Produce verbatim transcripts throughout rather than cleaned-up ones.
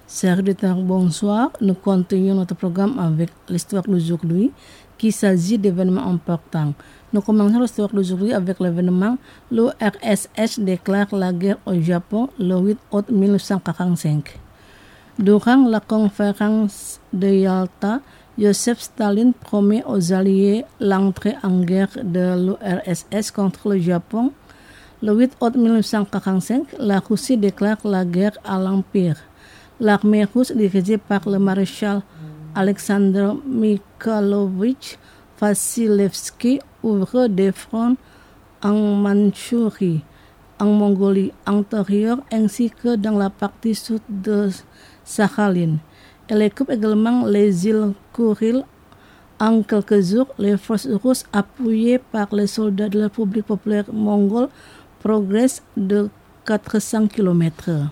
Chers auditeurs, bonsoir. Nous continuons notre programme avec l'histoire d'aujourd'hui qui s'agit d'événements importants. Nous commençons l'histoire d'aujourd'hui avec l'événement l'U R S S déclare la guerre au Japon le huit août mille neuf cent quarante-cinq. Durant la conférence de Yalta, Joseph Staline promet aux Alliés l'entrée en guerre de l'U R S S contre le Japon. Le huit août mille neuf cent quarante-cinq, la Russie déclare la guerre à l'Empire. L'armée russe dirigée par le maréchal Alexander Mikhailovitch Vassilevski ouvre des fronts en Mandchourie, en Mongolie antérieure ainsi que dans la partie sud de Sakhalin. Elle occupe également les îles Kouril. En quelques jours, les forces russes appuyées par les soldats de la République populaire mongole progressent de quatre cents kilomètres heure.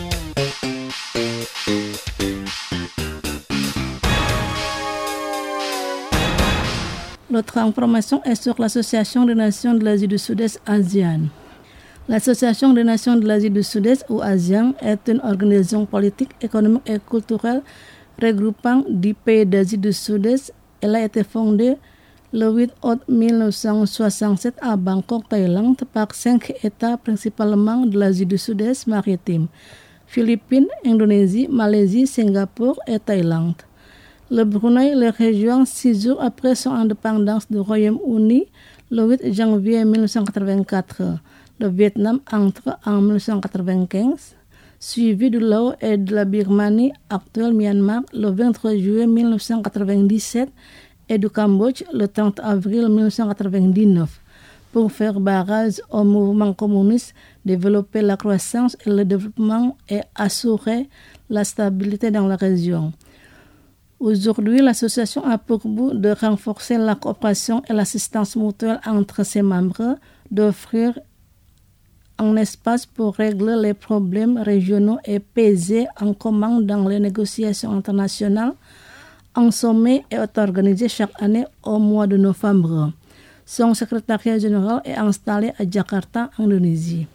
L'autre information est sur l'Association des Nations de l'Asie du Sud-Est ASEAN. L'Association des Nations de l'Asie du Sud-Est ou ASEAN est une organisation politique, économique et culturelle regroupant dix pays d'Asie du Sud-Est. Elle a été fondée le huit août mille neuf cent soixante-sept à Bangkok, Thaïlande, par cinq États principalement de l'Asie du Sud-Est maritime: Philippines, Indonésie, Malaisie, Singapour et Thaïlande. Le Brunei les rejoint six jours après son indépendance du Royaume-Uni le huit janvier mille neuf cent quatre-vingt-quatre. Le Vietnam entre en mille neuf cent quatre-vingt-quinze, suivi du Laos et de la Birmanie, actuelle Myanmar, le vingt-trois juillet mille neuf cent quatre-vingt-dix-sept et du Cambodge le trente avril mille neuf cent quatre-vingt-dix-neuf. Pour faire barrage au mouvement communiste, développer la croissance et le développement et assurer la stabilité dans la région. Aujourd'hui, l'association a pour but de renforcer la coopération et l'assistance mutuelle entre ses membres, d'offrir un espace pour régler les problèmes régionaux et peser en commun dans les négociations internationales. Un sommet est organisé chaque année au mois de novembre. Son secrétariat général est installé à Jakarta, Indonésie.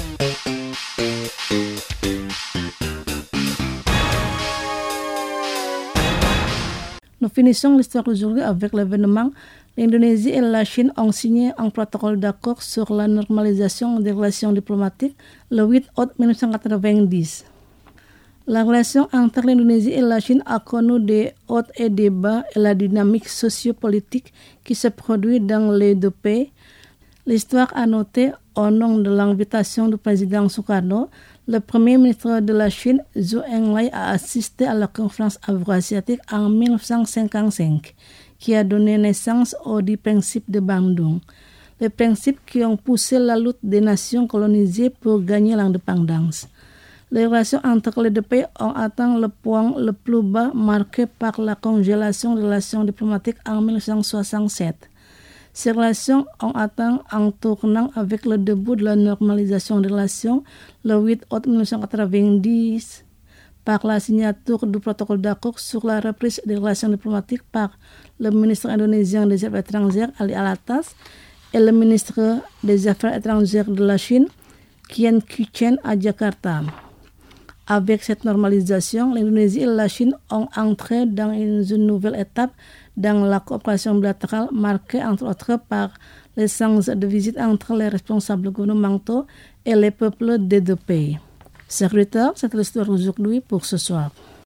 Nous finissons l'histoire d'aujourd'hui avec l'événement. L'Indonésie et la Chine ont signé un protocole d'accord sur la normalisation des relations diplomatiques le huit août mille neuf cent quatre-vingt-dix. La relation entre l'Indonésie et la Chine a connu des hauts et des bas et la dynamique sociopolitique qui se produit dans les deux pays. L'histoire a noté, au nom de l'invitation du président Sukarno, le premier ministre de la Chine, Zhou Enlai, a assisté à la conférence afro-asiatique en mille neuf cent cinquante-cinq, qui a donné naissance aux dix principes de Bandung, les principes qui ont poussé la lutte des nations colonisées pour gagner l'indépendance. Les relations entre les deux pays ont atteint le point le plus bas, marqué par la congélation des relations diplomatiques en mille neuf cent soixante-sept. Ces relations ont atteint un tournant avec le début de la normalisation des relations le huit août mille neuf cent quatre-vingt-dix par la signature du protocole d'accord sur la reprise des relations diplomatiques par le ministre indonésien des Affaires étrangères Ali Alatas et le ministre des Affaires étrangères de la Chine Kian Kichen à Jakarta. Avec cette normalisation, l'Indonésie et la Chine ont entré dans une, une nouvelle étape dans la coopération bilatérale marquée entre autres par l'échange de visites entre les responsables gouvernementaux et les peuples des deux pays. Chers auditeurs, c'est l'histoire d'aujourd'hui pour ce soir.